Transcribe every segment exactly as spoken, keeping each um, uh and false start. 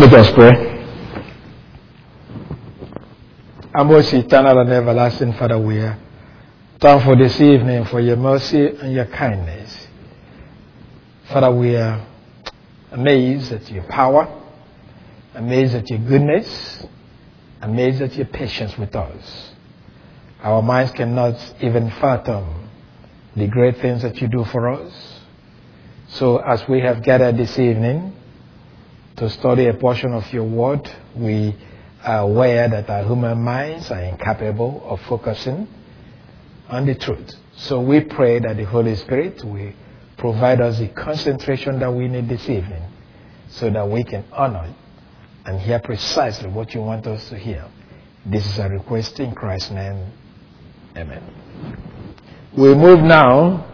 Let us pray. Our most eternal and everlasting Father, we are thankful this evening for your mercy and your kindness. Father, we are amazed at your power, amazed at your goodness, amazed at your patience with us. Our minds cannot even fathom the great things that you do for us. So as we have gathered this evening to study a portion of your word, we are aware that our human minds are incapable of focusing on the truth. So we pray that the Holy Spirit will provide us the concentration that we need this evening so that we can honor and hear precisely what you want us to hear. This is a request in Christ's name. Amen. We move now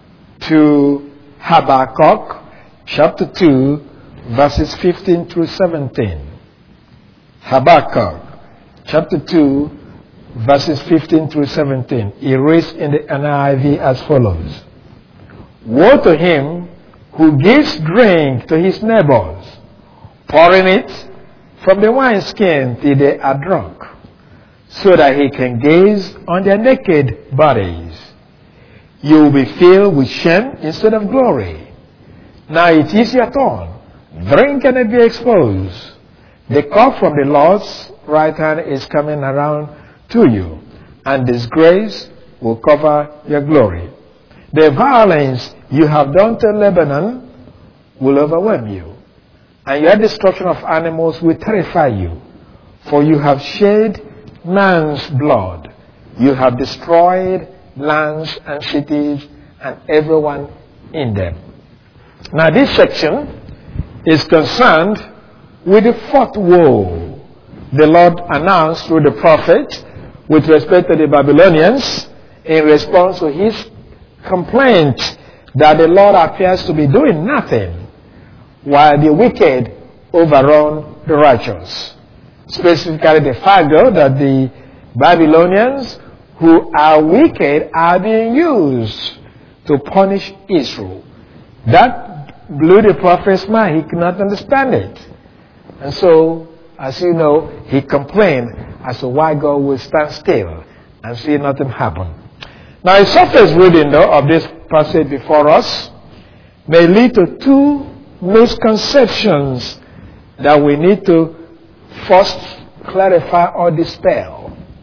to Habakkuk chapter two, verses fifteen through seventeen. Habakkuk chapter two, verses fifteen through seventeen. It reads in the N I V as follows. Woe to him who gives drink to his neighbors, pouring it from the wineskin till they are drunk, so that he can gaze on their naked bodies. You will be filled with shame instead of glory. Now it is your turn. Drink and it be exposed. The cup from the Lord's right hand is coming around to you, and disgrace will cover your glory. The violence you have done to Lebanon will overwhelm you, and your destruction of animals will terrify you. For you have shed man's blood. You have destroyed lands and cities and everyone in them. Now this section is concerned with the fourth woe the Lord announced through the prophet with respect to the Babylonians in response to his complaint that the Lord appears to be doing nothing while the wicked overrun the righteous. Specifically the fact though that the Babylonians who are wicked are being used to punish Israel. That blew the prophet's mind. He could not understand it. And so, as you know, he complained as to why God will stand still and see nothing happen. Now, a surface reading, though, of this passage before us may lead to two misconceptions that we need to first clarify or dispel.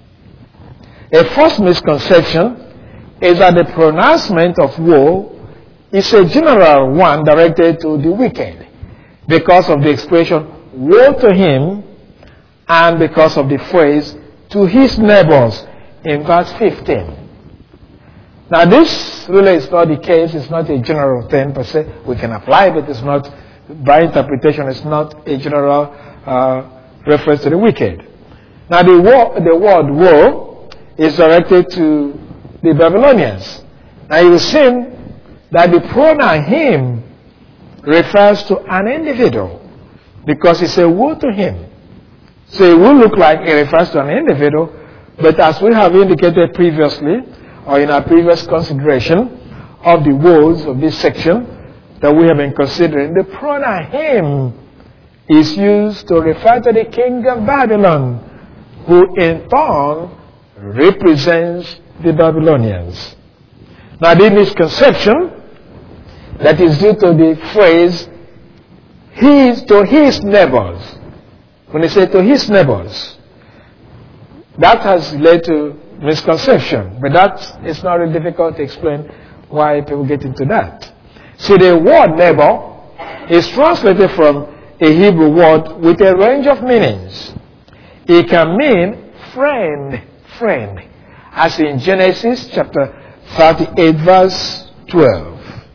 A first misconception is that the pronouncement of woe is a general one directed to the wicked because of the expression woe to him and because of the phrase to his neighbors in verse fifteen. Now this really is not the case. It's not a general thing per se. We can apply it, but it's not, by interpretation, it's not a general uh, reference to the wicked. Now the, wo- the word woe is directed to the Babylonians. Now you will see that the pronoun him refers to an individual because it's a woe to him. So it will look like it refers to an individual, but as we have indicated previously, or in our previous consideration of the woes of this section that we have been considering, the pronoun him is used to refer to the king of Babylon, who in turn represents the Babylonians. Now the misconception that is due to the phrase his to his neighbors. When they say to his neighbors, that has led to misconception, but that is not really difficult to explain why people get into that. See, the word neighbor is translated from a Hebrew word with a range of meanings. It can mean friend, friend, as in Genesis chapter thirty-eight, verse twelve.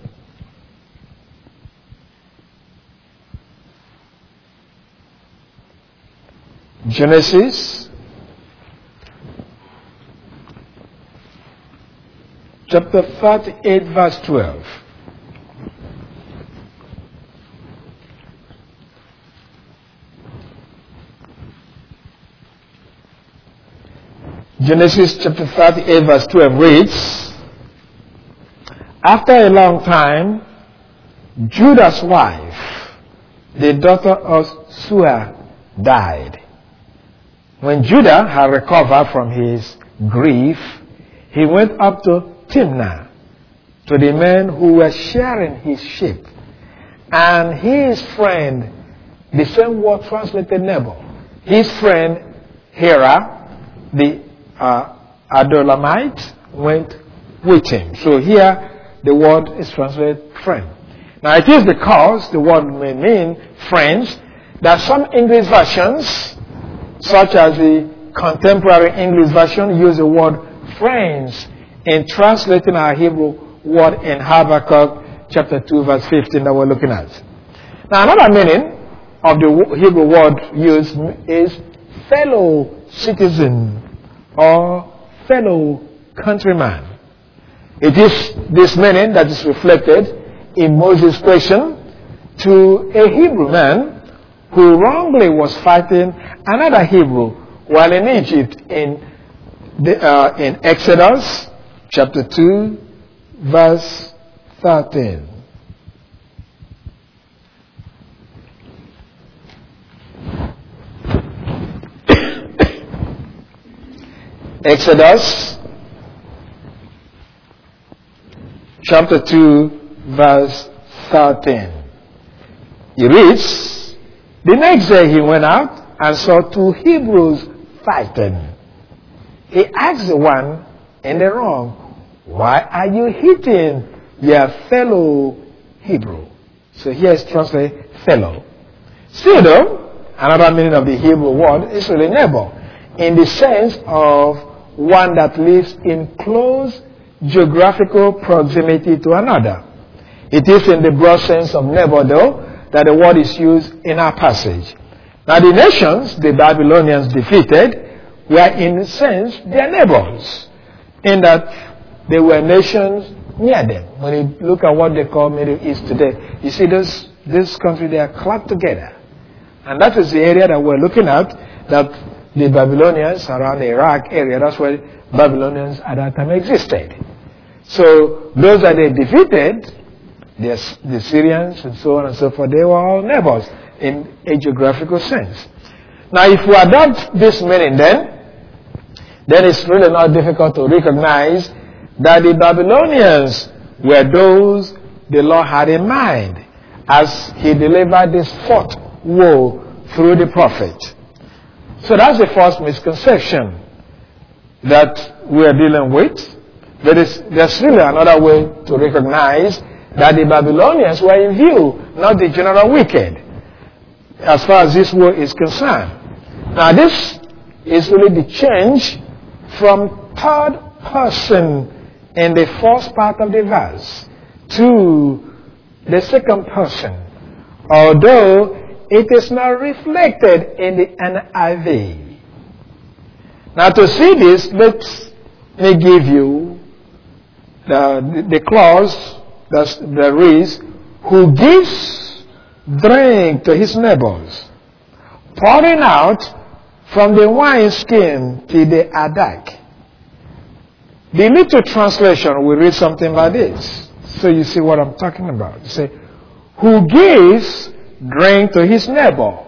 Genesis chapter thirty-eight, verse twelve. Genesis chapter thirty-eight, verse twelve reads, After a long time, Judah's wife the daughter of Suah, died. When Judah had recovered from his grief, he went up to Timnah, to the men who were sharing his sheep. And his friend, the same word translated neighbor, his friend Hira, the uh, Adulamite, went with him. So here the word is translated friend. Now it is because the word may mean friends that some English versions, such as the contemporary English version, use the word friends in translating our Hebrew word in Habakkuk chapter two verse fifteen that we're looking at. Now another meaning of the Hebrew word used is fellow citizen or fellow countryman. It is this meaning that is reflected in Moses' question to a Hebrew man who wrongly was fighting another Hebrew while in Egypt in the, uh, in Exodus chapter two verse thirteen. Exodus chapter two verse thirteen. He reads, the next day he went out and saw two Hebrews fighting. He asked the one in the wrong, why are you hitting your fellow Hebrew? So here is translated fellow. Still though, another meaning of the Hebrew word is really neighbor, in the sense of one that lives in close geographical proximity to another. It is in the broad sense of neighbor, though, that the word is used in our passage. Now, the nations the Babylonians defeated were, in a sense, their neighbors, in that they were nations near them. When you look at what they call Middle East today, you see those, this country, they are clubbed together. And that is the area that we're looking at, that the Babylonians around the Iraq area, that's where Babylonians at that time existed. So those that they defeated, the, the Syrians and so on and so forth, they were all neighbors in a geographical sense. Now if we adopt this meaning then, then it's really not difficult to recognize that the Babylonians were those the Lord had in mind as he delivered this fourth woe through the prophet. So that's the first misconception that we are dealing with. There is, there's really another way to recognize that the Babylonians were in view, not the general wicked, as far as this war is concerned. Now this is really the change from third person in the first part of the verse to the second person, although it is not reflected in the N I V. Now to see this, let me give you the, the clause that there is, who gives drink to his neighbors, pouring out from the wineskin till they are dark. The little translation will read something like this, so you see what I'm talking about. You say, who gives drink to his neighbor,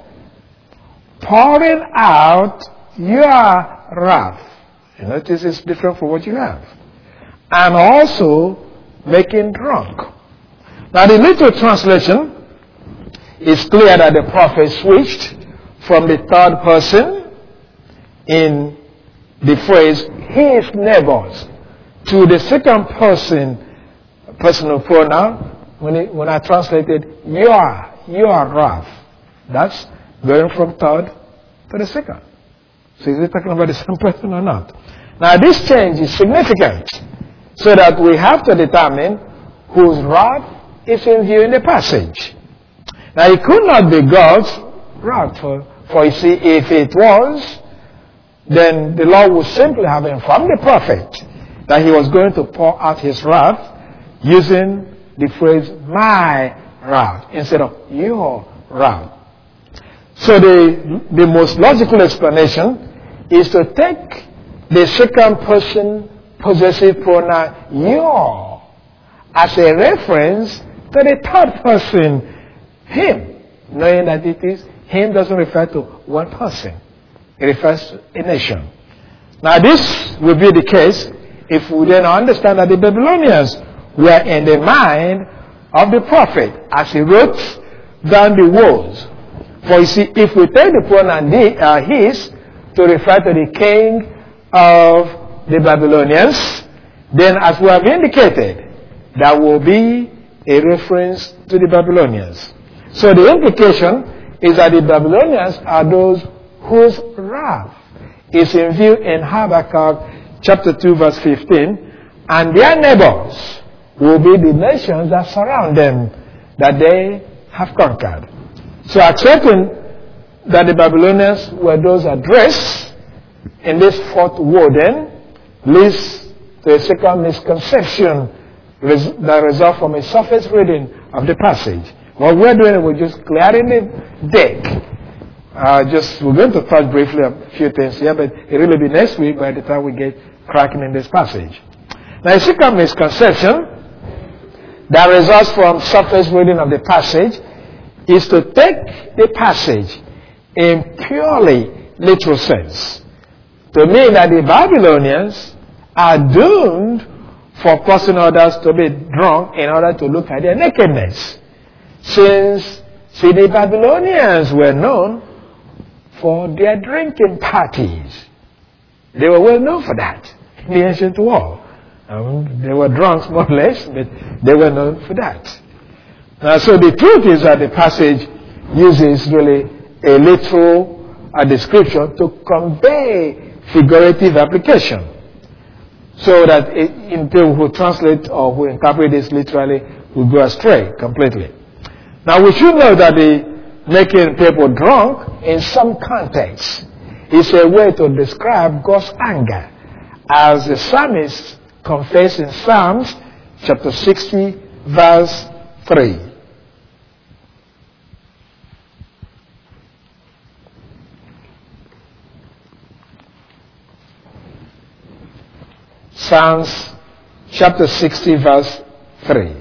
pouring out your wrath. You notice it's different from what you have. And also making drunk. Now the little translation is clear that the prophet switched from the third person in the phrase his neighbors to the second person personal pronoun when, it, when I translated your, your wrath. That's going from third to the second. So is it talking about the same person or not? Now this change is significant, so that we have to determine whose wrath is in view in the passage. Now it could not be God's wrath, for, for you see, if it was, then the Lord would simply have informed the prophet that he was going to pour out his wrath using the phrase my wrath instead of your wrath. So the, the most logical explanation is to take the second person possessive pronoun your as a reference to the third person, him. knowing that it is him doesn't refer to one person. It refers to a nation. Now this will be the case if we then understand that the Babylonians were in the mind of the prophet as he wrote down the words. For you see, if we take the pronoun the, uh, his to refer to the king of the Babylonians, then as we have indicated, there will be a reference to the Babylonians. So the implication is that the Babylonians are those whose wrath is in view in Habakkuk chapter two verse fifteen, and their neighbors will be the nations that surround them that they have conquered. So accepting that the Babylonians were those addressed in this fourth war then leads to a second misconception res- that results from a surface reading of the passage. What we're doing is we're just clearing the deck. Uh, just we're going to touch briefly a few things here, but it will be next week by the time we get cracking in this passage. Now, a second misconception that results from surface reading of the passage is to take the passage in purely literal sense, to mean that the Babylonians are doomed for causing others to be drunk in order to look at their nakedness. Since, see, the Babylonians were known for their drinking parties. They were well known for that in the ancient world. Um, they were drunks more or less, but they were known for that. Now, so the truth is that the passage uses really a literal a description to convey figurative application, so that it, in people who translate or who interpret this literally will go astray completely. Now, we should know that the making people drunk in some contexts is a way to describe God's anger, as the psalmist confessed in Psalms chapter sixty verse three. Psalms chapter sixty verse three.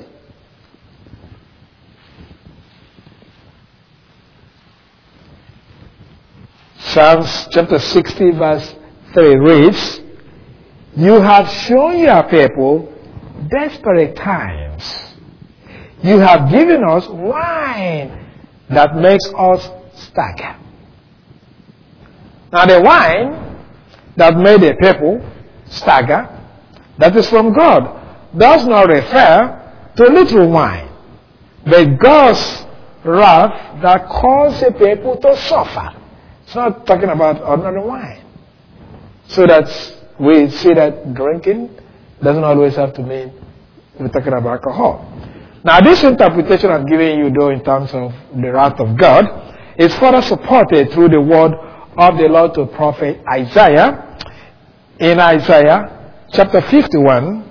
Psalms chapter sixty verse three reads, "You have shown your people desperate times. You have given us wine that makes us stagger." Now the wine that made the people stagger, that is from God, does not refer to literal wine, but God's wrath that caused the people to suffer. It's not talking about ordinary wine. So that we see that drinking doesn't always have to mean we're talking about alcohol. Now, this interpretation I'm giving you, though, in terms of the wrath of God, is further supported through the word of the Lord to prophet Isaiah. In Isaiah chapter fifty-one,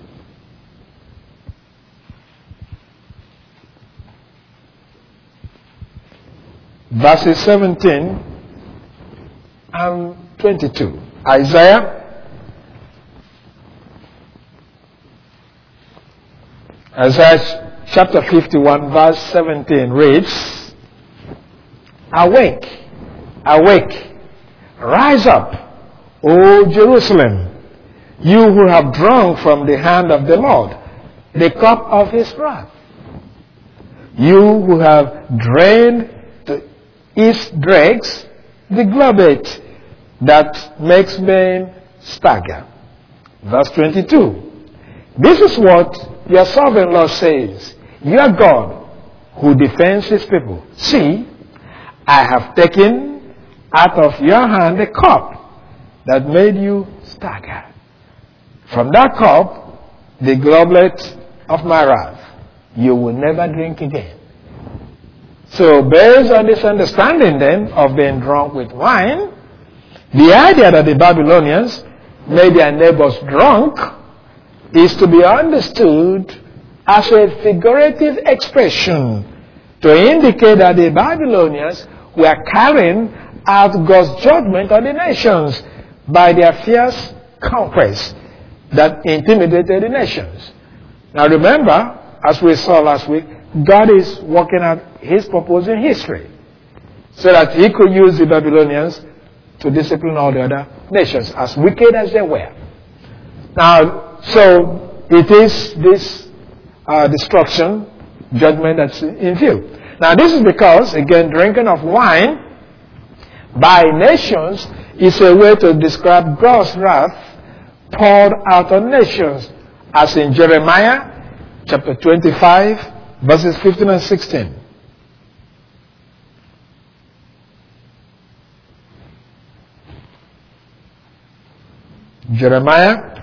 verses seventeen and twenty-two. Isaiah Isaiah chapter fifty-one verse seventeen reads, "Awake, awake, rise up, O Jerusalem, you who have drunk from the hand of the Lord the cup of his wrath, you who have drained to its dregs the goblet that makes men stagger." Verse twenty-two. "This is what your sovereign Lord says, your God who defends his people. See, I have taken out of your hand the cup that made you stagger. From that cup, the goblet of my wrath, you will never drink again." So based on this understanding then of being drunk with wine, the idea that the Babylonians made their neighbors drunk is to be understood as a figurative expression to indicate that the Babylonians were carrying out God's judgment on the nations by their fierce conquest that intimidated the nations. Now remember, as we saw last week, God is working out his purpose in history so that he could use the Babylonians to discipline all the other nations, as wicked as they were. Now, so it is this uh, destruction, judgment that's in view. Now, this is because, again, drinking of wine by nations is a way to describe God's wrath poured out on nations, as in Jeremiah chapter twenty-five, verses fifteen and sixteen. Jeremiah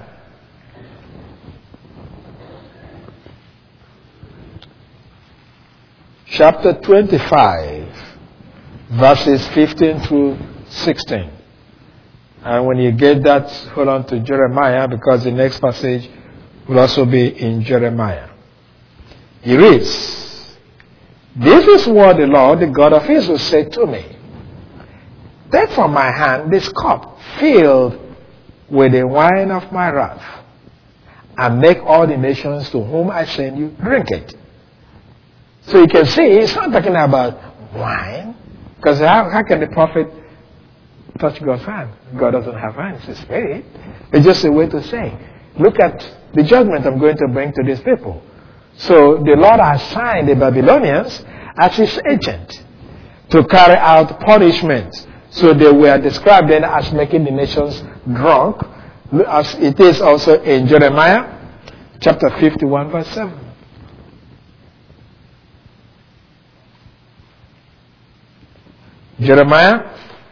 chapter twenty-five, verses fifteen through sixteen. And when you get that, hold on to Jeremiah, because the next passage will also be in Jeremiah. He reads, "This is what the Lord, the God of Israel, said to me. Take from my hand this cup filled with the wine of my wrath, and make all the nations to whom I send you drink it." So you can see, he's not talking about wine, because how, how can the prophet touch God's hand? God doesn't have hands, it's a spirit. It's just a way to say, look at the judgment I'm going to bring to these people. So the Lord assigned the Babylonians as his agent to carry out punishment. So they were described then as making the nations drunk, as it is also in Jeremiah chapter fifty-one, verse seven. Jeremiah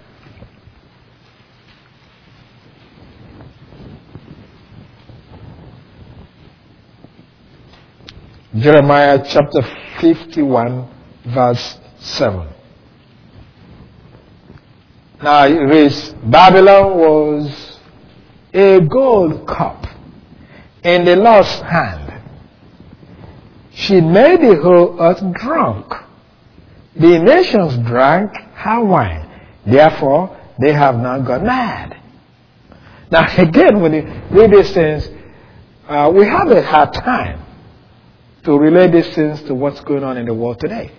Jeremiah chapter fifty-one, verse seven. Now it reads, "Babylon was a gold cup in the Lord's hand. She made the whole earth drunk. The nations drank her wine. Therefore, they have not gone mad." Now again, when you read these things, uh, we have a hard time to relate these things to what's going on in the world today.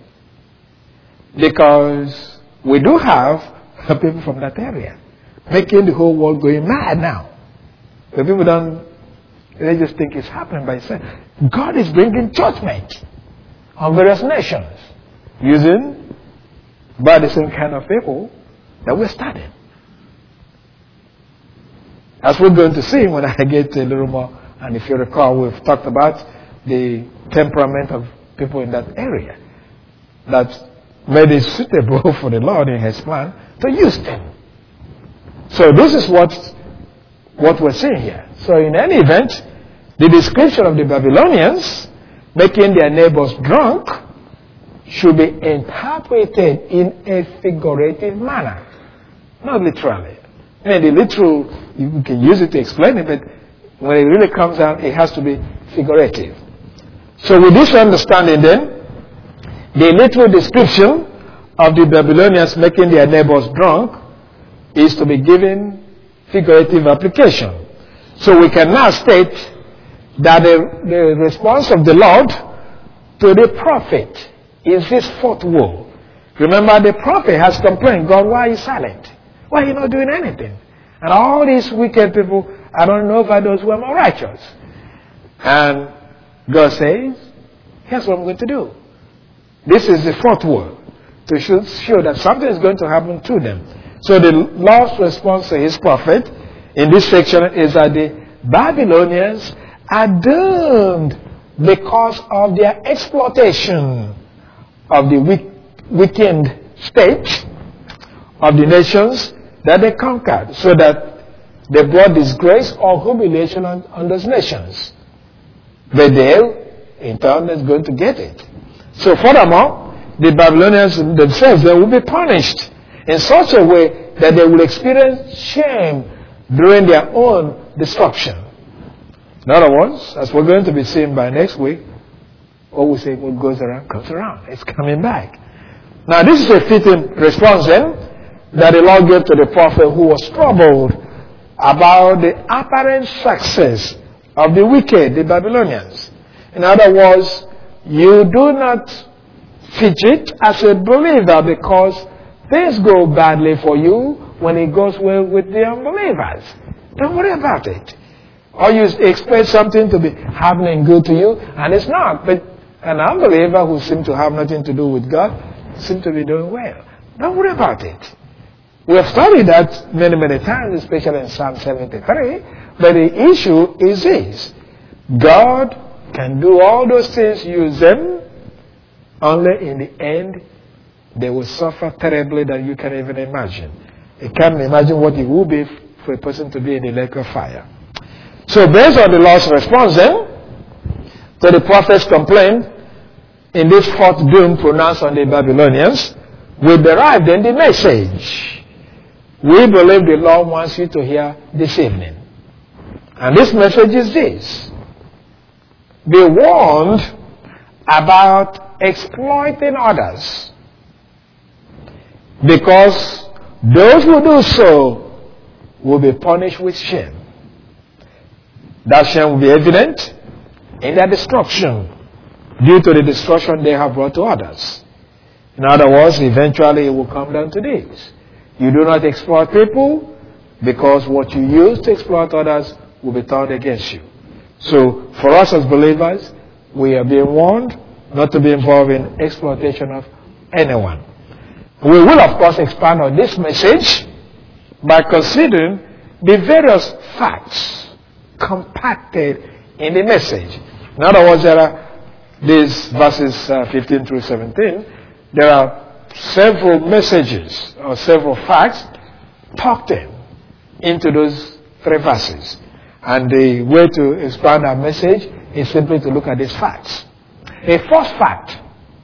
Because we do have people from that area making the whole world going mad now. The people don't, they just think it's happening by itself. God is bringing judgment on various nations using by the same kind of people that we're studying. As we're going to see when I get a little more, and if you recall, we've talked about the temperament of people in that area that made it suitable for the Lord in his plan to use them. So this is what, what we're seeing here. So in any event, the description of the Babylonians making their neighbors drunk should be interpreted in a figurative manner, not literally. I mean, the literal, you can use it to explain it, but when it really comes out, it has to be figurative. So with this understanding then, the literal description of the Babylonians making their neighbors drunk is to be given figurative application. So we can now state that the, the response of the Lord to the prophet is this fourth woe. Remember, the prophet has complained, "God, why are you silent? Why are you not doing anything? And all these wicked people, I don't know if are those who are more righteous." And God says, here's what I'm going to do. This is the fourth woe, to show, show that something is going to happen to them. So the Lord's response to his prophet in this section is that the Babylonians are doomed because of their exploitation of the weak, weakened state of the nations that they conquered, so that they brought disgrace or humiliation on, on those nations. But they, in turn, is going to get it. So furthermore, the Babylonians themselves, they will be punished in such a way that they will experience shame during their own destruction. In other words, as we're going to be seeing by next week, what we say, what goes around comes around. It's coming back. Now this is a fitting response then that the Lord gave to the prophet who was troubled about the apparent success of the wicked, the Babylonians. In other words, you do not fidget as a believer because things go badly for you when it goes well with the unbelievers. Don't worry about it. Or you expect something to be happening good to you, and it's not. But an unbeliever who seems to have nothing to do with God seems to be doing well. Don't worry about it. We have studied that many, many times, especially in Psalm seventy-three. But the issue is this. God can do all those things, use them, only in the end they will suffer terribly than you can even imagine. You can't imagine what it will be for a person to be in the lake of fire. So based on the Lord's response then to the prophet's complaint in this fourth doom pronounced on the Babylonians, we derive then the message we believe the Lord wants you to hear this evening. And this message is this. Be warned about exploiting others, because those who do so will be punished with shame. That shame will be evident in their destruction due to the destruction they have brought to others. In other words, eventually it will come down to this. You do not exploit people, because what you use to exploit others will be turned against you. So for us as believers, we are being warned not to be involved in exploitation of anyone. We will of course expand on this message by considering the various facts compacted in the message. In other words, there are these verses uh, fifteen through seventeen. There are several messages or several facts tucked in into those three verses. And the way to expand our message is simply to look at these facts. A first fact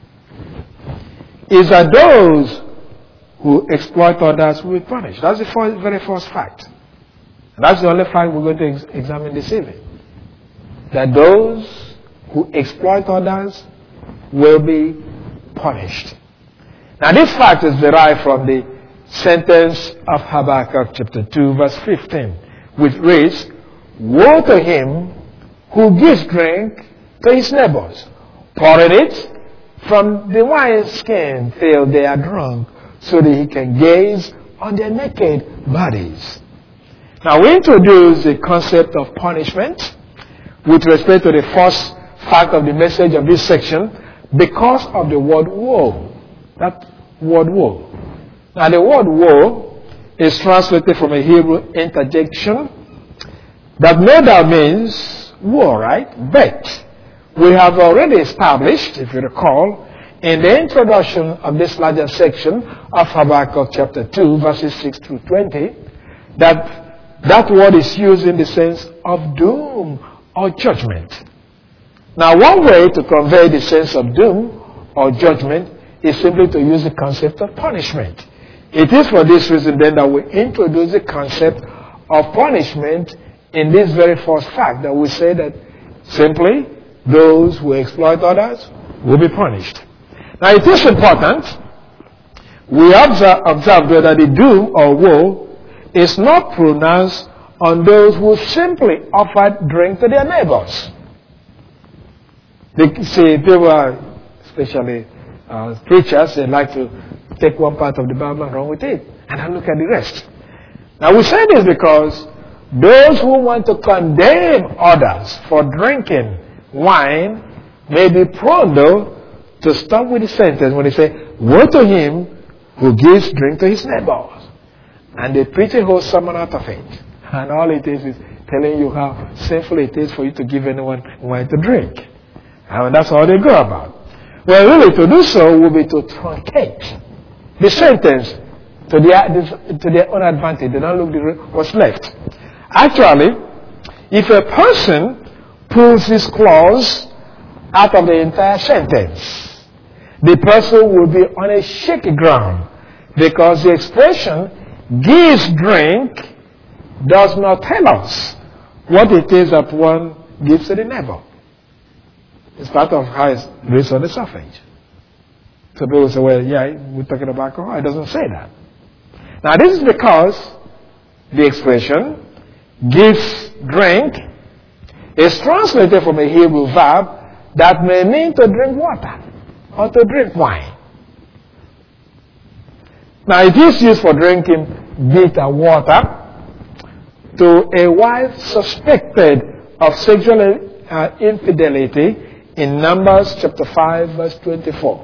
is that those who exploit others will be punished. That's the first, very first fact. That's the only fact we're going to ex- examine this evening. That those who exploit others will be punished. Now this fact is derived from the sentence of Habakkuk chapter two verse fifteen, which reads, "Woe to him who gives drink to his neighbors, pouring it from the wineskin till they are drunk, so that he can gaze on their naked bodies." Now we introduce the concept of punishment with respect to the first fact of the message of this section because of the word woe. That word woe. Now the word woe is translated from a Hebrew interjection that no doubt means war, right? But we have already established, if you recall, in the introduction of this larger section of Habakkuk chapter two, verses six through twenty, that that word is used in the sense of doom or judgment. Now, one way to convey the sense of doom or judgment is simply to use the concept of punishment. It is for this reason then that we introduce the concept of punishment in this very first fact, that we say that simply those who exploit others will be punished. Now it is important we observe, observe that the doom or woe is not pronounced on those who simply offer drink to their neighbors. They say people are, especially uh, preachers, they like to take one part of the Bible and run with it, and then look at the rest. Now we say this because those who want to condemn others for drinking wine may be prone, though, to stop with the sentence when they say, "Woe to him who gives drink to his neighbors." And they preach a whole sermon out of it. And all it is is telling you how sinful it is for you to give anyone wine to drink. And that's all they go about. Well, really, to do so would be to truncate the sentence to their, to their own advantage. They don't look at what's left. Actually, if a person pulls this clause out of the entire sentence, the person will be on a shaky ground, because the expression "gives drink" does not tell us what it is that one gives to the neighbor. It's part of how it's raised on the surface. So people say, "Well, yeah, we're talking about alcohol." It doesn't say that. Now this is because the expression "gives drink" is translated from a Hebrew verb that may mean to drink water or to drink wine. Now it is used for drinking bitter water to a wife suspected of sexual uh, infidelity in Numbers chapter five verse twenty-four.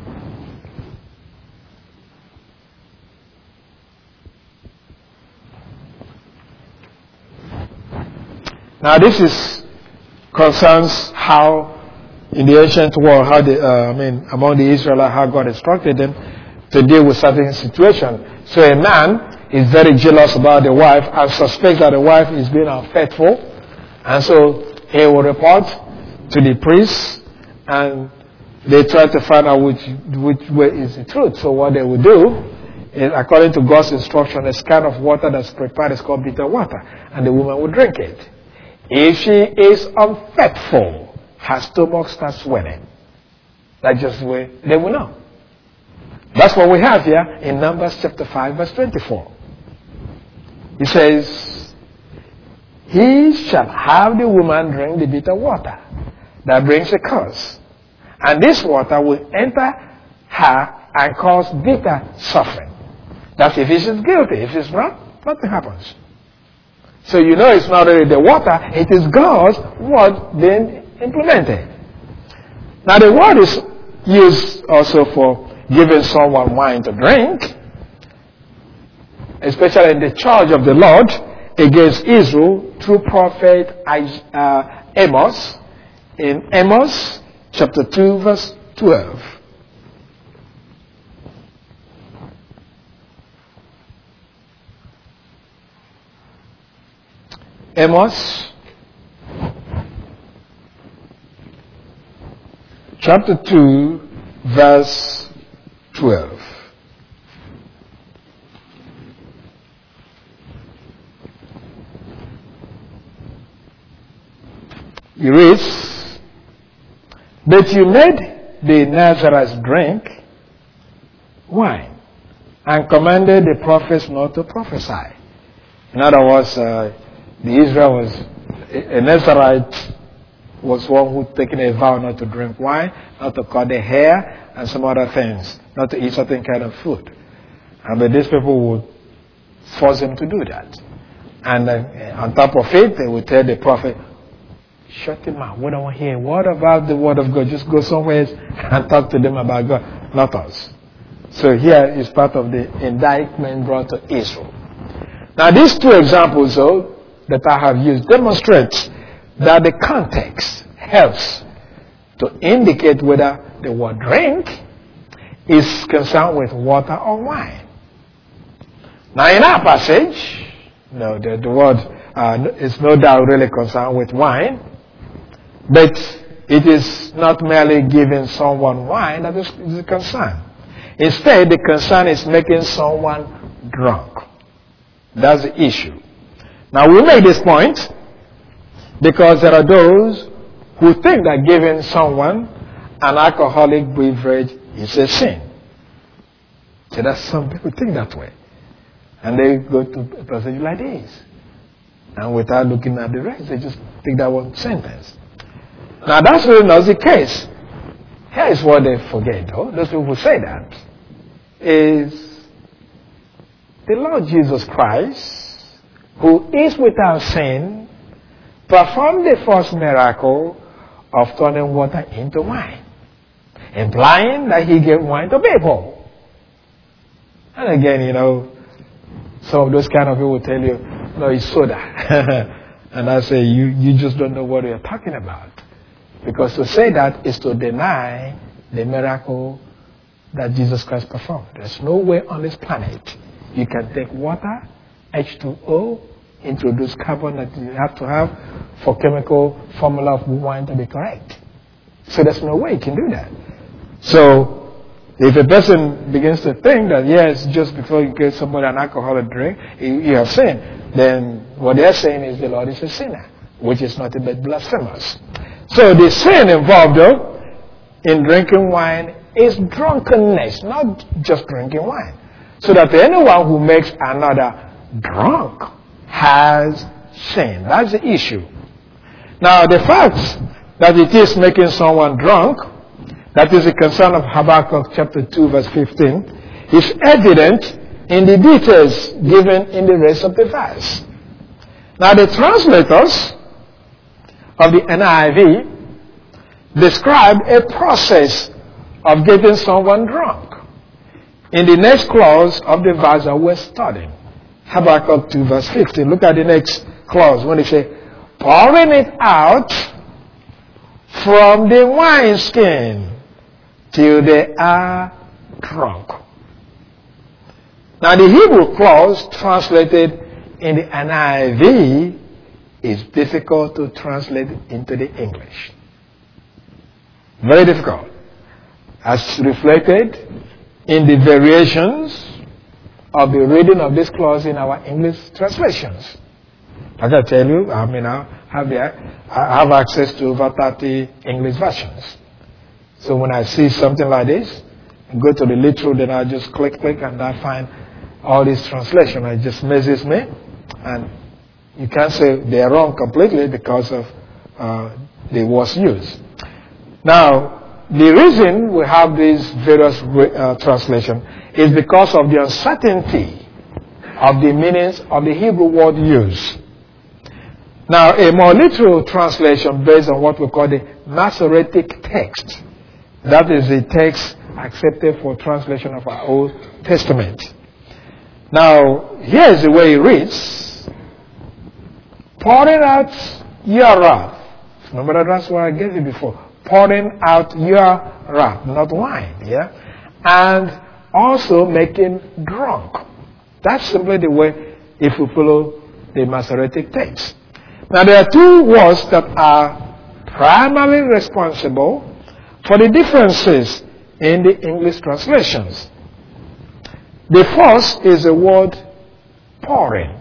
Now this is concerns how in the ancient world, how the uh, I mean among the Israelites, how God instructed them to deal with certain situations. So a man is very jealous about the wife and suspects that the wife is being unfaithful, and so he will report to the priest, and they try to find out which which way is the truth. So what they will do is, according to God's instruction, this kind of water that's prepared is called bitter water, and the woman will drink it. If she is unfaithful, her stomach starts swelling. That's just the way they will know. That's what we have here in Numbers chapter five verse twenty-four. It says, he shall have the woman drink the bitter water that brings a curse, and this water will enter her and cause bitter suffering. That's if she's guilty. If she's not, nothing happens. So you know it's not really the water, it is God's word being implemented. Now the word is used also for giving someone wine to drink, especially in the charge of the Lord against Israel through prophet uh, Amos in Amos chapter two verse twelve. Amos chapter two verse twelve. It reads, but you made the Nazarites drink wine and commanded the prophets not to prophesy. In other words, uh, the Israel was, a Nazarite was one who taken a vow not to drink wine, not to cut their hair, and some other things, not to eat certain kind of food. And but these people would force them to do that. And uh, on top of it, they would tell the prophet, shut him out. We don't want to hear a word about the word of God. Just go somewhere and talk to them about God, not us. So here is part of the indictment brought to Israel. Now these two examples, though, that I have used demonstrate that the context helps to indicate whether the word drink is concerned with water or wine. Now in our passage, no, the, the word uh, is no doubt really concerned with wine, but it is not merely giving someone wine that is the concern. Instead, the concern is making someone drunk. That's the issue. Now we make this point because there are those who think that giving someone an alcoholic beverage is a sin. So that some people think that way. And they go to a passage like this. And without looking at the rest, they just take that one sentence. Now that's really not the case. Here is what they forget, though. Those people who say that is the Lord Jesus Christ, who is without sin, performed the first miracle of turning water into wine, implying that he gave wine to people. And again, you know, some of those kind of people will tell you, no, it's soda. And I say, you, you just don't know what you're talking about. Because to say that is to deny the miracle that Jesus Christ performed. There's no way on this planet you can take water, H two O, introduce carbon that you have to have for chemical formula of wine to be correct. So there's no way you can do that. So if a person begins to think that, yes, just before you give somebody an alcoholic drink, you, you have sinned, then what they're saying is the Lord is a sinner, which is nothing but blasphemous. So the sin involved, though, in drinking wine is drunkenness, not just drinking wine. So that anyone who makes another drunk has sinned. That's the issue. Now, the fact that it is making someone drunk, that is the concern of Habakkuk chapter two verse fifteen, is evident in the details given in the rest of the verse. Now the translators of the N I V describe a process of getting someone drunk in the next clause of the verse that we're studying. Habakkuk two verse fifteen. Look at the next clause when they say, pouring it out from the wineskin till they are drunk. Now the Hebrew clause translated in the N I V is difficult to translate into the English. Very difficult. As reflected in the variations of the reading of this clause in our English translations. Like I tell you, I mean, I have, the, I have access to over thirty English versions. So when I see something like this, I go to the literal, then I just click, click, and I find all these translations. It just amazes me. And you can't say they're wrong completely because of uh, the words used. Now, the reason we have these various uh, translations is because of the uncertainty of the meanings of the Hebrew word used. Now, a more literal translation based on what we call the Masoretic text, that is the text accepted for translation of our Old Testament. Now, here's the way it reads: pouring out your wrath. Remember that's what I gave you before. Pouring out your wrath, not wine, yeah? And also making drunk. That's simply the way if we follow the Masoretic text. Now there are two words that are primarily responsible for the differences in the English translations. The first is the word pouring.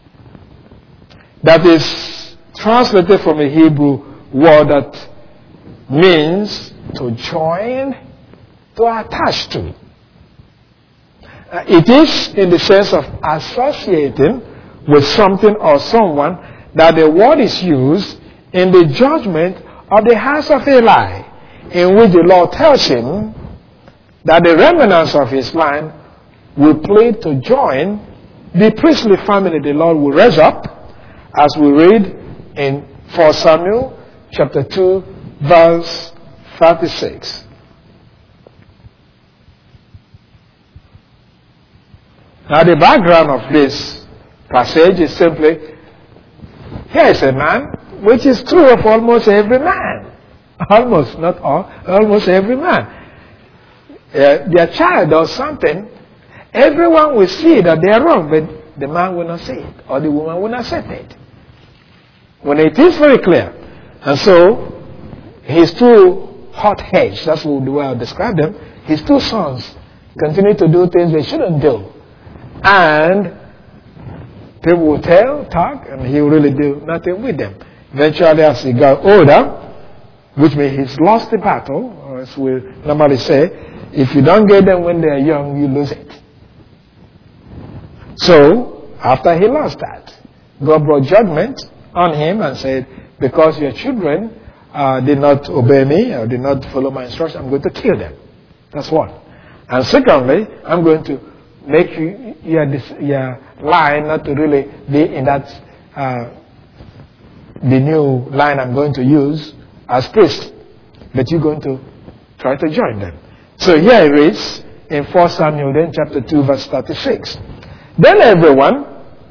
That is translated from a Hebrew word that means to join, to attach to. Uh, it is in the sense of associating with something or someone that the word is used in the judgment of the house of Eli, in which the Lord tells him that the remnants of his line will plead to join the priestly family the Lord will raise up, as we read in First Samuel chapter two, verse thirty-six. Now the background of this passage is simply, here is a man, which is true of almost every man. Almost, not all, almost every man. Uh, their child does something, everyone will see that they are wrong, but the man will not see it, or the woman will not accept it. When it is very clear. And so, his two hotheads, that's the way I describe them, his two sons continue to do things they shouldn't do. And people will tell, talk, and he will really do nothing with them. Eventually, as he got older, which means he's lost the battle, or as we normally say, if you don't get them when they're young, you lose it. So, after he lost that, God brought judgment on him and said, because your children uh, did not obey me or did not follow my instruction, I'm going to kill them. That's one. And secondly, I'm going to make you, your, your line not to really be in that, uh, the new line I'm going to use as priest, but you're going to try to join them. So here it reads in First Samuel then chapter two verse thirty-six. Then everyone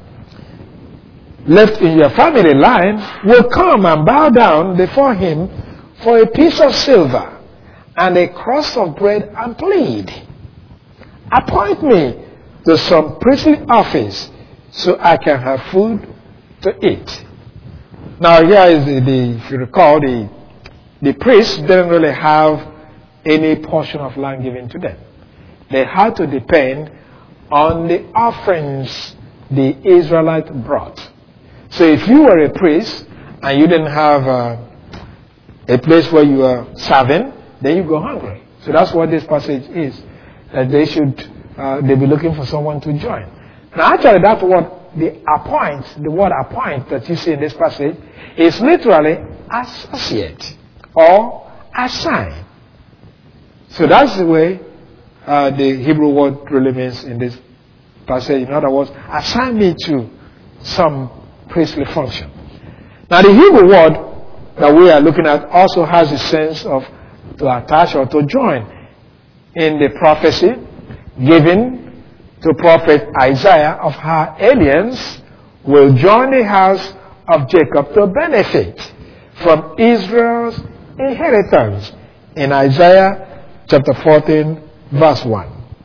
left in your family line will come and bow down before him for a piece of silver and a crust of bread and plead, appoint me to some priestly office so I can have food to eat. Now here is the, the if you recall, the, the priests didn't really have any portion of land given to them. They had to depend on the offerings the Israelites brought. So if you were a priest and you didn't have uh, a place where you were serving, then you go hungry. So that's what this passage is. That they should, uh, they be looking for someone to join. Now actually that's what the appoint, the word appoint that you see in this passage is literally associate. or assign. So that's the way uh, the Hebrew word really means in this passage. In other words, assign me to some priestly function. Now the Hebrew word that we are looking at also has a sense of to attach or to join in the prophecy given to prophet Isaiah of how aliens will join the house of Jacob to benefit from Israel's inheritance in Isaiah chapter fourteen verse one.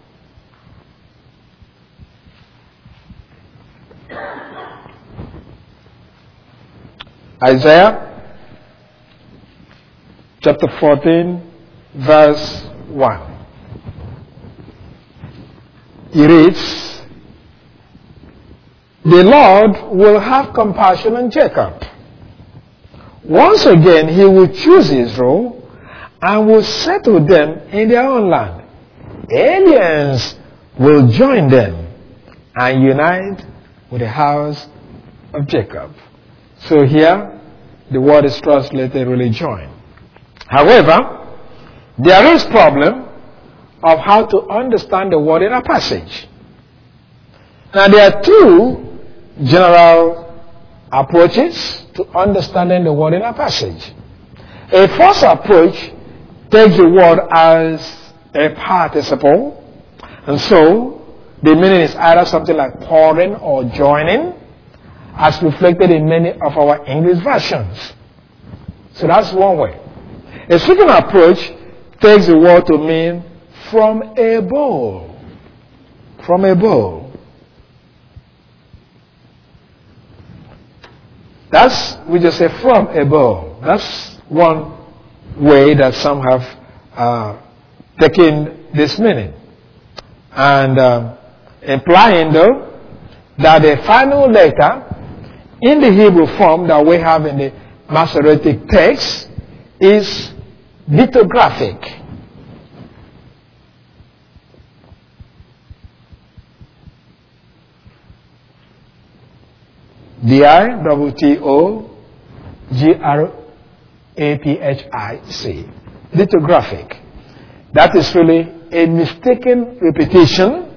Isaiah chapter fourteen verse one. He reads, "The Lord will have compassion on Jacob. Once again he will choose Israel and will settle them in their own land. Aliens will join them and unite with the house of Jacob." So here the word is translated really join. However, there is problem of how to understand the word in a passage. Now there are two general approaches to understanding the word in a passage. A first approach takes the word as a participle, and so the meaning is either something like pouring or joining, as reflected in many of our English versions. So that's one way. A second approach takes the word to mean from a bowl. From a bowl. That's, we just say from a bowl. That's one way that some have uh, taken this meaning. And uh, implying though that the final letter in the Hebrew form that we have in the Masoretic text is lithographic. D I T T O G R A P H I C. Lithographic. That is really a mistaken repetition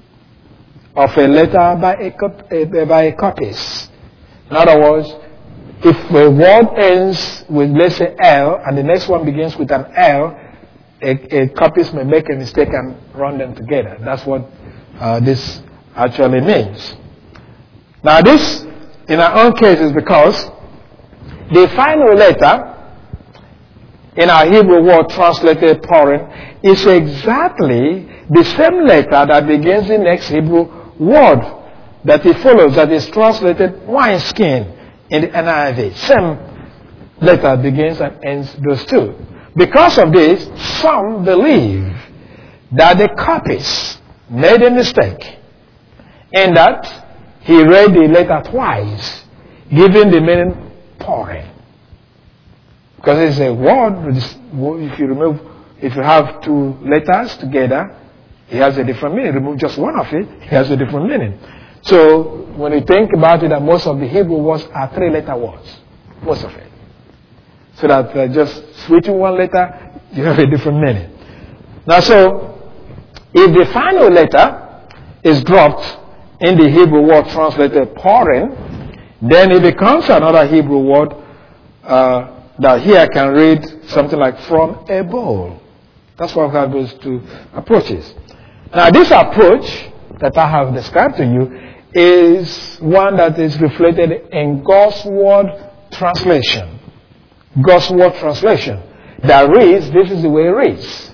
of a letter by a, cop- by a copyist. In other words, if a word ends with, let's say, L, and the next one begins with an L, a, a copyist may make a mistake and run them together. That's what uh, this actually means. Now this, in our own case, is because the final letter in our Hebrew word translated pouring is exactly the same letter that begins the next Hebrew word that it follows, that is translated wineskin in the N I V. Same letter begins and ends those two. Because of this, some believe that the copyist made a mistake in that he read the letter twice, giving the meaning pouring. Because it's a word, if you remove, if you have two letters together, it has a different meaning. Remove just one of it, it has a different meaning. So when you think about it, that most of the Hebrew words are three-letter words, most of it. So that uh, just switching one letter, you have a different meaning. Now, so if the final letter is dropped in the Hebrew word translated pouring, then it becomes another Hebrew word uh, that here can read something like from a bowl. That's why we have those two approaches. Now, this approach that I have described to you is one that is reflected in God's word translation. God's word translation that reads, this is the way it reads.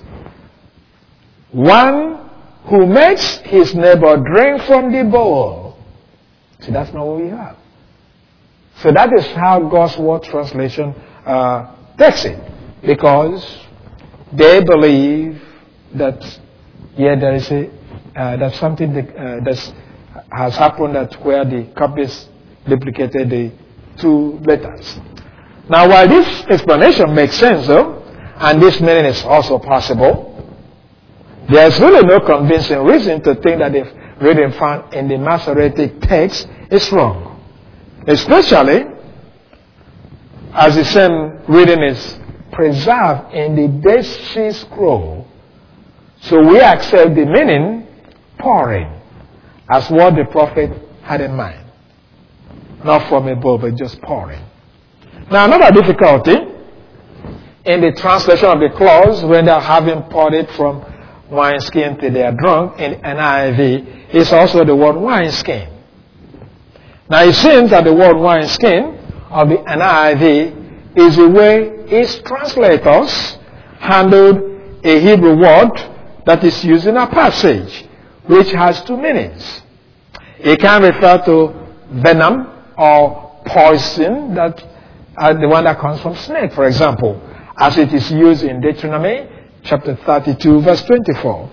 One who makes his neighbor drink from the bowl. See, that's not what we have. So that is how God's word translation uh, takes it. Because they believe that, yeah, there is a, uh, that's something that uh, that's, has happened that where the copies duplicated the two letters. Now, while this explanation makes sense, though, and this meaning is also possible, there is really no convincing reason to think that the reading found in the Masoretic text is wrong. Especially as the same reading is preserved in the Dead Sea Scroll. So we accept the meaning, pouring, as what the prophet had in mind. Not from above, but just pouring. Now another difficulty in the translation of the clause, when they're having poured it from wineskin till they are drunk, in N I V, is also the word wineskin. Now it seems that the word wineskin of the N I V is the way its translators handled a Hebrew word that is used in a passage, which has two meanings. It can refer to venom or poison, that uh, the one that comes from snake, for example, as it is used in Deuteronomy chapter thirty-two, verse twenty-four.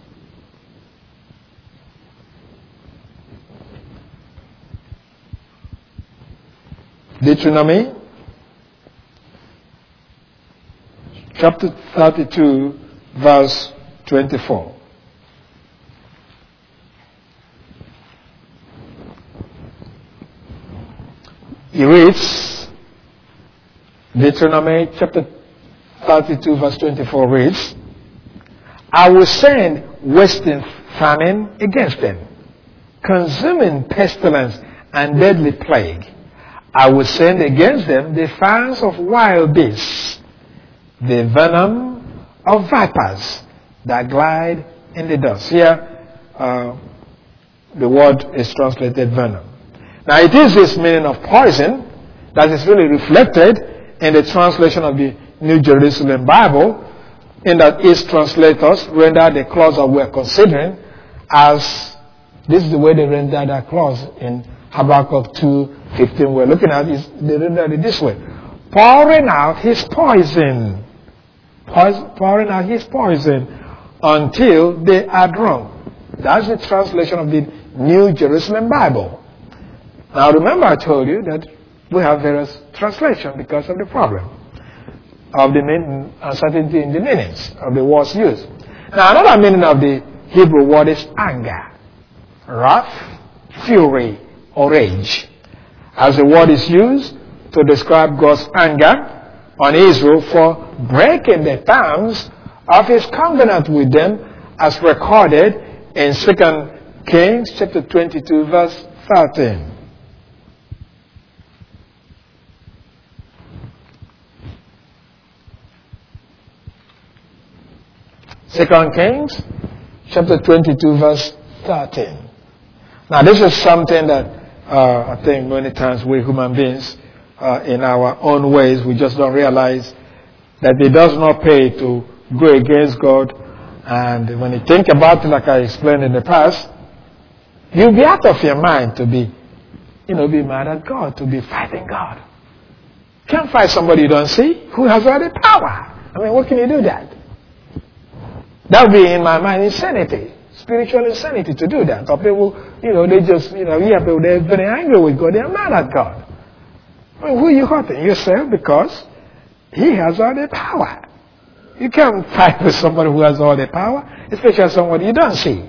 Deuteronomy chapter thirty-two, verse twenty-four. He reads, Deuteronomy chapter thirty-two, verse twenty-four reads, I will send wasting famine against them, consuming pestilence and deadly plague. I will send against them the fangs of wild beasts, the venom of vipers that glide in the dust. Here, uh, the word is translated venom. Now, it is this meaning of poison that is really reflected in the translation of the New Jerusalem Bible, in that its translators render the clause that we are considering as, this is the way they render that clause in Habakkuk two fifteen. We're looking at is they render it this way: pouring out his poison, pouring out his poison until they are drunk. That's the translation of the New Jerusalem Bible. Now remember, I told you that we have various translations because of the problem of the meaning, uncertainty in the meanings of the words used. Now another meaning of the Hebrew word is anger, wrath, fury, or rage, as the word is used to describe God's anger on Israel for breaking the terms of his covenant with them, as recorded in Second Kings chapter twenty-two, verse thirteen. Second Kings chapter twenty-two, verse thirteen. Now this is something that uh, I think many times we human beings, uh, in our own ways, we just don't realize that it does not pay to go against God. And when you think about it, like I explained in the past, you'll be out of your mind to be, you know, be mad at God, to be fighting God. You can't fight somebody you don't see, who has all the power. I mean, what can you do that? That would be, in my mind, insanity. Spiritual insanity to do that. Or people, you know, they just, you know, yeah, people, they're very angry with God. They're mad at God. I mean, who are you hurting? Yourself, because he has all the power. You can't fight with somebody who has all the power, especially somebody you don't see.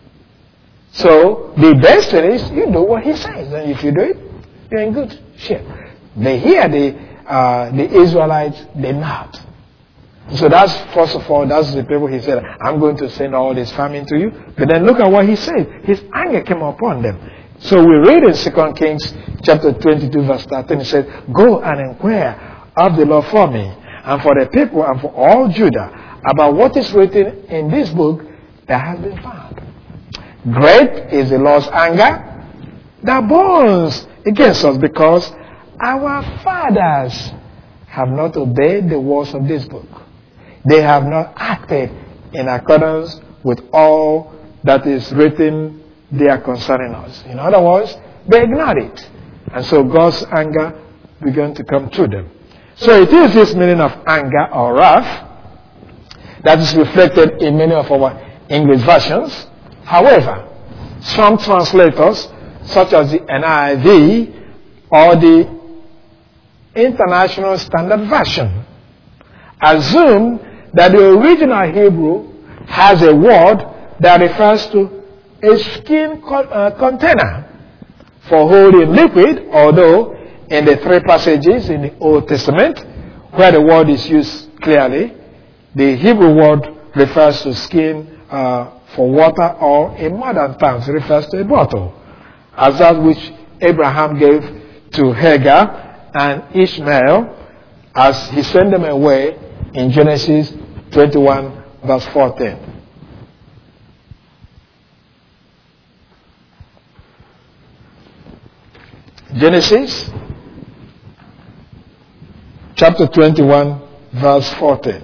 So, the best thing is you do what he says. And if you do it, you're in good shape. They hear the, uh, the Israelites, they not. So that's, first of all, that's the people he said, I'm going to send all this famine to you. But then look at what he said. His anger came upon them. So we read in Second Kings chapter twenty-two, verse thirteen, he said, go and inquire of the Lord for me, and for the people, and for all Judah, about what is written in this book that has been found. Great is the Lord's anger that burns against us, because our fathers have not obeyed the words of this book. They have not acted in accordance with all that is written there concerning us. In other words, they ignored it. And so God's anger began to come to them. So it is this meaning of anger or wrath that is reflected in many of our English versions. However, some translators, such as the N I V or the International Standard Version, assume that the original Hebrew has a word that refers to a skin co- uh, container for holding liquid, although in the three passages in the Old Testament where the word is used clearly, the Hebrew word refers to skin uh, for water, or in modern terms refers to a bottle, as that which Abraham gave to Hagar and Ishmael as he sent them away in Genesis twenty-one verse fourteen. Genesis chapter twenty-one verse fourteen.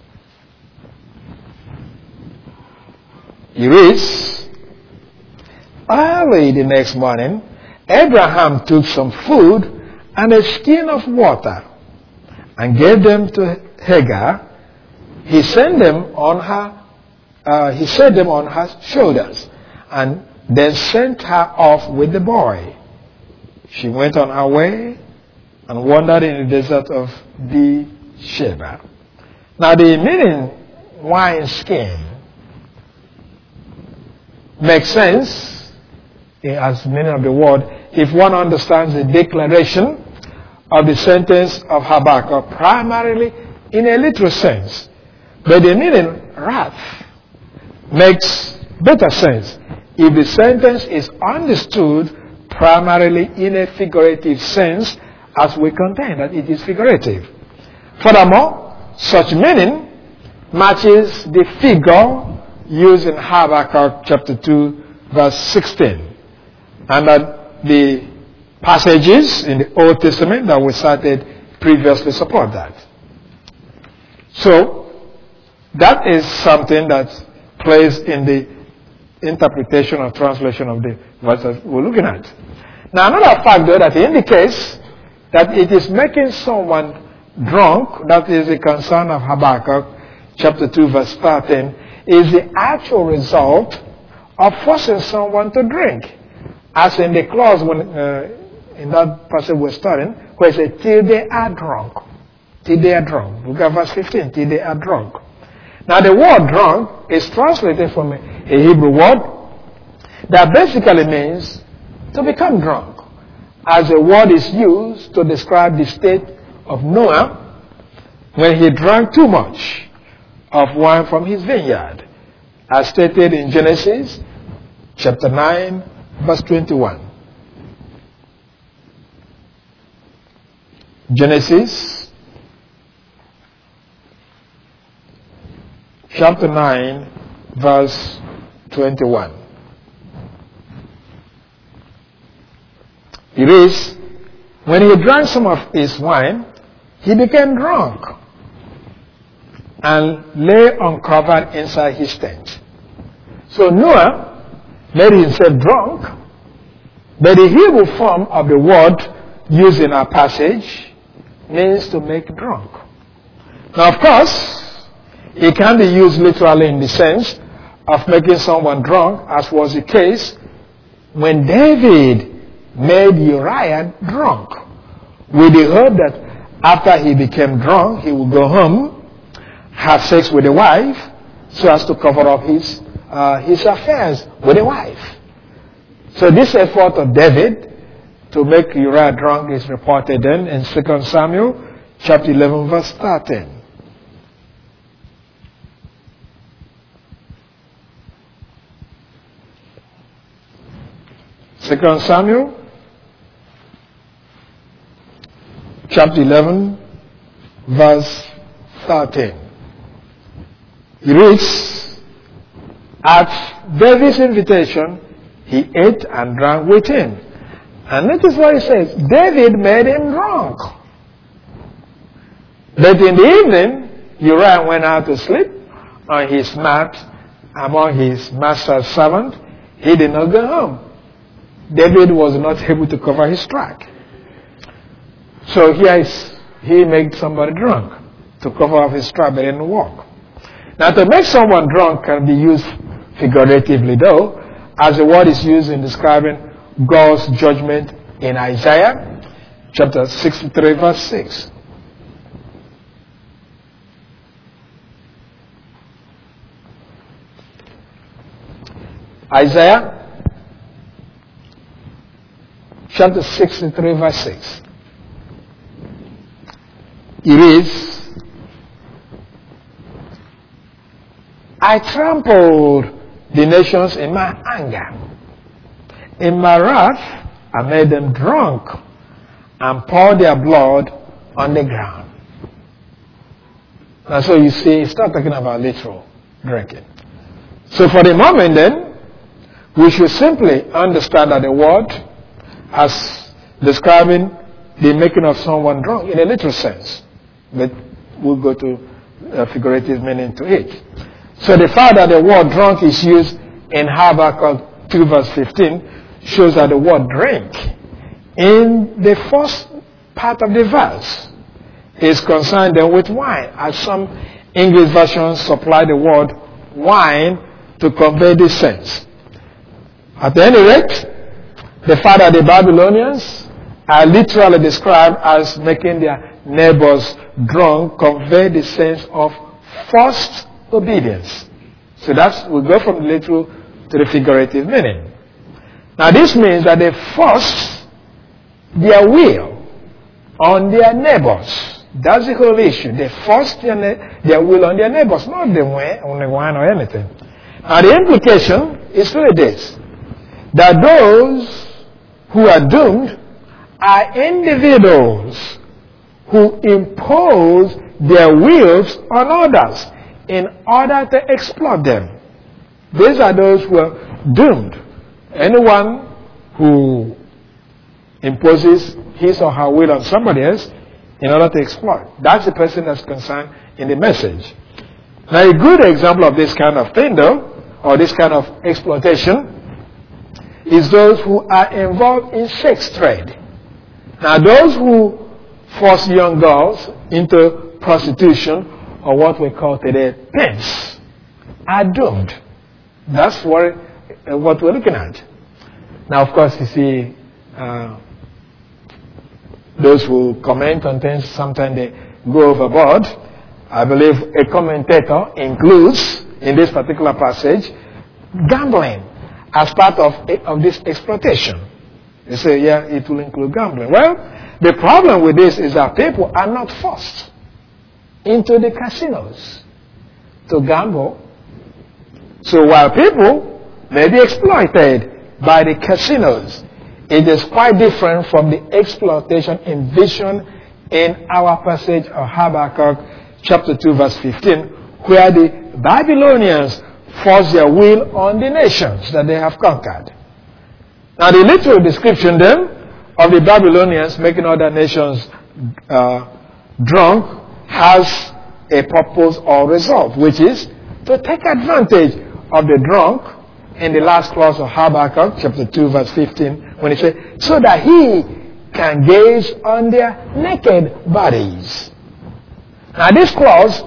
He reads, early the next morning, Abraham took some food and a skin of water and gave them to Hagar. He sent them on her, uh, he set them on her shoulders and then sent her off with the boy. She went on her way and wandered in the desert of Beersheba. Now the meaning wine skin makes sense as meaning of the word if one understands the declaration of the sentence of Habakkuk primarily in a literal sense. But the meaning wrath makes better sense if the sentence is understood primarily in a figurative sense, as we contend that it is figurative. Furthermore, such meaning matches the figure used in Habakkuk chapter two verse sixteen, and that the passages in the Old Testament that we cited previously support that. So that is something that plays in the interpretation or translation of the verses we're looking at. Now another fact though that indicates that it is making someone drunk, that is the concern of Habakkuk chapter two verse thirteen, is the actual result of forcing someone to drink. As in the clause when, uh, in that passage we're studying, where it says, till they are drunk. Till they are drunk. Look at verse fifteen, till they are drunk. Now the word drunk is translated from a, a Hebrew word that basically means to become drunk, as a word is used to describe the state of Noah when he drank too much of wine from his vineyard, as stated in Genesis chapter nine verse twenty-one. Genesis chapter nine verse twenty-one. It is, when he drank some of his wine, he became drunk and lay uncovered inside his tent. So Noah made himself drunk, but the Hebrew form of the word used in our passage means to make drunk. Now of course, it can be used literally in the sense of making someone drunk, as was the case when David made Uriah drunk, with the hope that after he became drunk, he would go home, have sex with a wife, so as to cover up his uh, his affairs with a wife. So this effort of David to make Uriah drunk is reported then in Second Samuel chapter eleven verse thirteen. Second Samuel chapter eleven verse thirteen. He reads, at David's invitation, he ate and drank with him. And notice what he says, David made him drunk. But in the evening, Uriah went out to sleep on his mat among his master's servants. He did not go home. David was not able to cover his track. So here is, he made somebody drunk to cover up his track, but didn't walk. Now to make someone drunk can be used figuratively though, as the word is used in describing God's judgment in Isaiah chapter sixty-three verse six. Isaiah chapter sixty-three verse six. it is, I trampled the nations in my anger. In my wrath, I made them drunk and poured their blood on the ground. Now, so you see, it's not talking about literal drinking. So for the moment then, we should simply understand that the word as describing the making of someone drunk in a literal sense. But we'll go to a figurative meaning to it. So the fact that the word drunk is used in Habakkuk two verse fifteen shows that the word drink in the first part of the verse is concerned then with wine, as some English versions supply the word wine to convey this sense. At any rate, the fact that the Babylonians are literally described as making their neighbors drunk convey the sense of forced obedience. So that's, we go from the literal to the figurative meaning. Now this means that they forced their will on their neighbors. That's the whole issue. They forced their, ne- their will on their neighbors, not the wine, on the wine or anything. Now the implication is really this, that those who are doomed are individuals who impose their wills on others in order to exploit them. These are those who are doomed. Anyone who imposes his or her will on somebody else in order to exploit. That's the person that's concerned in the message. Now a good example of this kind of thing though, or this kind of exploitation, is those who are involved in sex trade. Now those who force young girls into prostitution, or what we call today pimps, are doomed. That's what, uh, what we're looking at. Now of course you see uh, those who comment on things, sometimes they go overboard. I believe a commentator includes in this particular passage gambling as part of, of this exploitation. They say, yeah, it will include gambling. Well, the problem with this is that people are not forced into the casinos to gamble. So while people may be exploited by the casinos, it is quite different from the exploitation envisioned in our passage of Habakkuk chapter two verse fifteen, where the Babylonians force their will on the nations that they have conquered. Now the literal description then of the Babylonians making other nations uh, drunk has a purpose or result, which is to take advantage of the drunk in the last clause of Habakkuk chapter two verse fifteen, when it says, so that he can gaze on their naked bodies. Now this clause,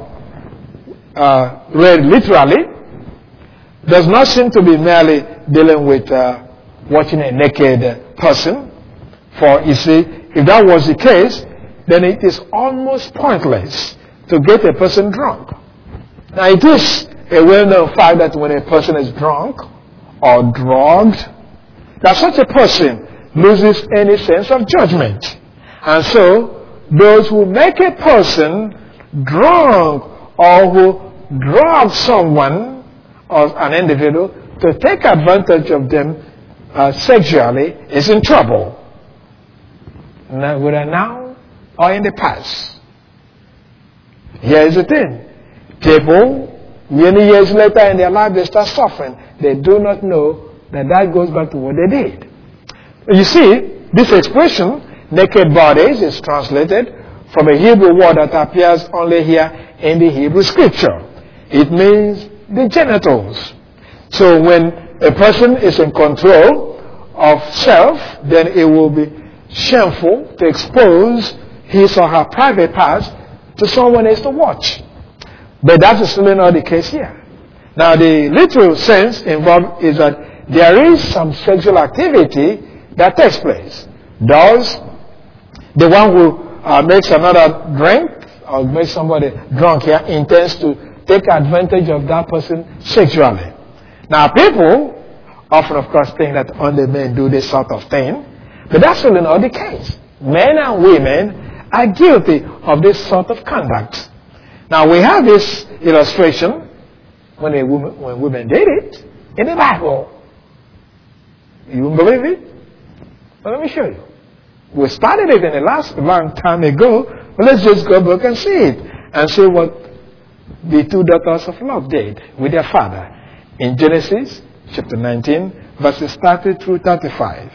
uh, read literally, does not seem to be merely dealing with uh, watching a naked person. For you see, if that was the case, then it is almost pointless to get a person drunk. Now it is a well-known fact that when a person is drunk or drugged, that such a person loses any sense of judgment. And so, those who make a person drunk or who drug someone or an individual to take advantage of them uh, sexually is in trouble. Now, whether now or in the past. Here is the thing. People, many years later in their life, they start suffering. They do not know that that goes back to what they did. You see, this expression, naked bodies, is translated from a Hebrew word that appears only here in the Hebrew scripture. It means the genitals. So when a person is in control of self, then it will be shameful to expose his or her private parts to someone else to watch. But that is certainly not the case here. Now the literal sense involved is that there is some sexual activity that takes place. Does the one who uh, makes another drink or makes somebody drunk here intends to take advantage of that person sexually? Now people often of course think that only men do this sort of thing, but that's really not the case. Men and women are guilty of this sort of conduct. Now we have this illustration when a woman, when women did it in the Bible. You won't believe it? Well, let me show you. We started it in the last long time ago, but let's just go back and see it and see what the two daughters of Lot did with their father in Genesis chapter nineteen, verses thirty through thirty-five.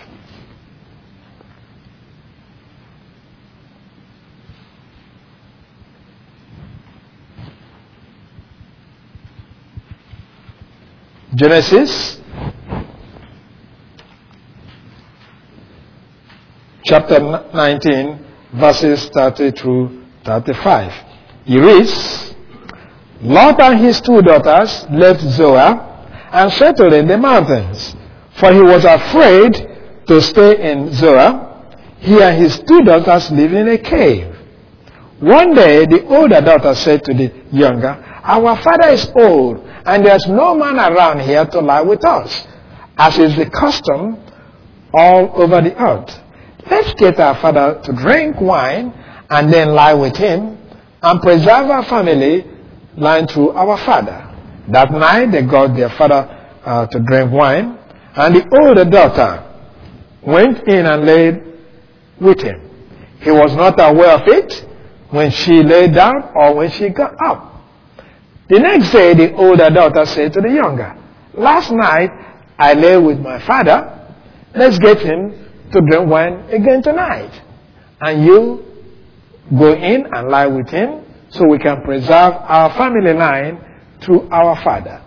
Genesis chapter nineteen, verses thirty through thirty-five. He reads, Lot and his two daughters left Zoar and settled in the mountains, for he was afraid to stay in Zoar. He and his two daughters lived in a cave. One day the older daughter said to the younger, Our father is old, and there's no man around here to lie with us, as is the custom all over the earth. Let's get our father to drink wine and then lie with him and preserve our family line through our father. That night they got their father uh, to drink wine, and the older daughter went in and laid with him. He was not aware of it when she lay down or when she got up. The next day the older daughter said to the younger, Last night I lay with my father. Let's get him to drink wine again tonight. And you go in and lie with him so we can preserve our family line through our father.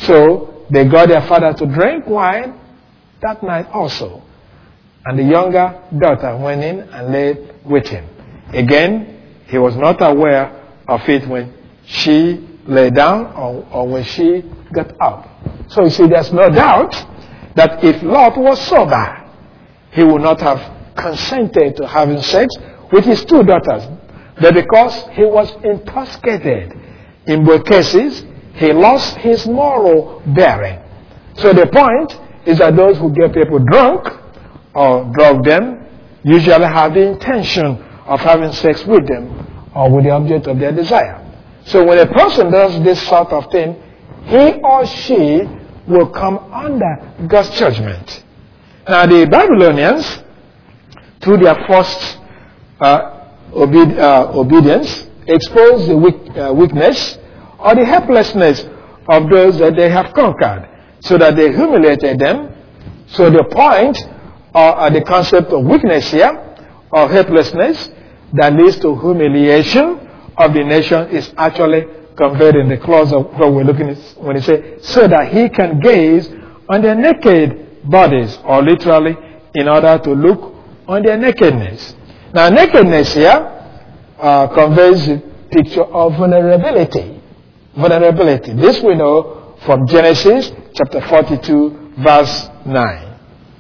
So they got their father to drink wine that night also. And the younger daughter went in and lay with him. Again, he was not aware of it when she lay down or, or when she got up. So you see, there's no doubt that if Lot was sober, he would not have consented to having sex with his two daughters. But because he was intoxicated, in both cases, he lost his moral bearing. So the point is that those who get people drunk or drug them usually have the intention of having sex with them or with the object of their desire. So when a person does this sort of thing, he or she will come under God's judgment. Now the Babylonians, through their first uh, obe- uh, obedience, exposed the weak, uh, weakness or the helplessness of those that they have conquered, so that they humiliated them. So the point or uh, the concept of weakness here, or helplessness, that leads to humiliation of the nation is actually conveyed in the clause of what we're looking at when it says, so that he can gaze on their naked bodies, or literally, in order to look on their nakedness. Now, nakedness here uh, conveys a picture of vulnerability. Vulnerability. This we know from Genesis chapter forty-two, verse nine.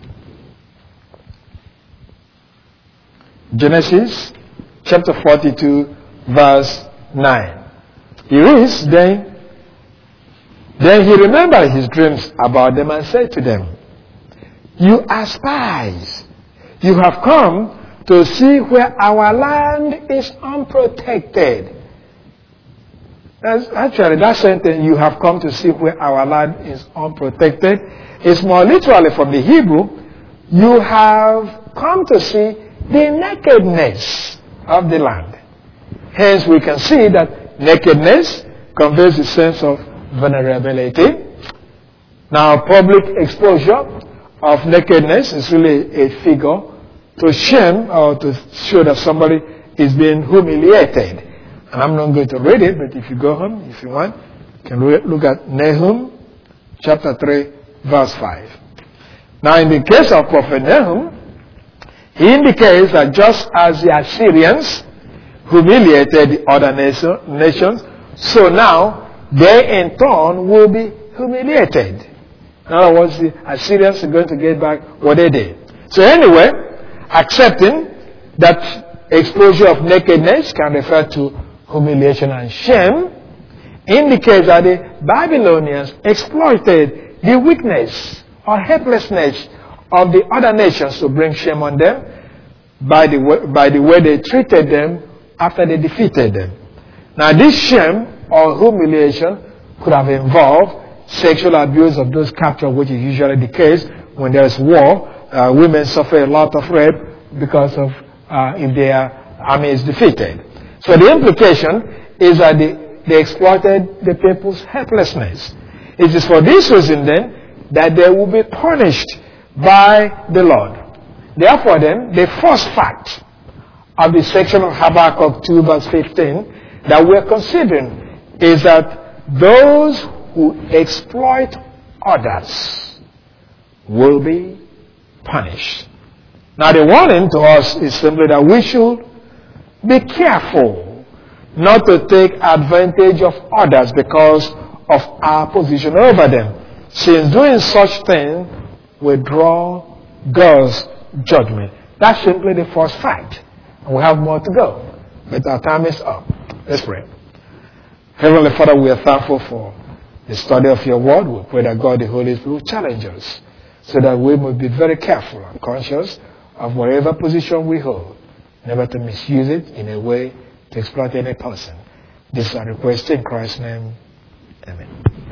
Genesis chapter forty-two, verse nine. He reads, then, then he remembered his dreams about them and said to them, You are spies. You have come to see where our land is unprotected. That's, actually, that sentence, you have come to see where our land is unprotected, is more literally from the Hebrew, you have come to see the nakedness of the land. Hence, we can see that nakedness conveys a sense of vulnerability. Now, public exposure of nakedness is really a figure to shame or to show that somebody is being humiliated. And I'm not going to read it, but if you go home, if you want, you can look at Nahum chapter three, verse five. Now, in the case of Prophet Nahum, he indicates that just as the Assyrians humiliated the other nation, nations, so now they in turn will be humiliated. In other words, the Assyrians are going to get back what they did. So anyway, accepting that exposure of nakedness can refer to humiliation and shame indicates that the Babylonians exploited the weakness or helplessness of the other nations to bring shame on them. by the way, by the way they treated them after they defeated them. Now, this shame or humiliation could have involved sexual abuse of those captured, which is usually the case when there is war. Uh, women suffer a lot of rape because of uh, if their army is defeated. So the implication is that they, they exploited the people's helplessness. It is for this reason then that they will be punished by the Lord. Therefore then, the first fact of the section of Habakkuk two verse fifteen that we're considering is that those who exploit others will be punished. Now the warning to us is simply that we should be careful not to take advantage of others because of our position over them, since doing such thing will draw God's judgment. That's simply the first fact. And we have more to go. But our time is up. Let's pray. Heavenly Father, we are thankful for the study of your word. We pray that God the Holy Spirit will challenge us so that we may be very careful and conscious of whatever position we hold, never to misuse it in a way to exploit any person. This is our request in Christ's name. Amen.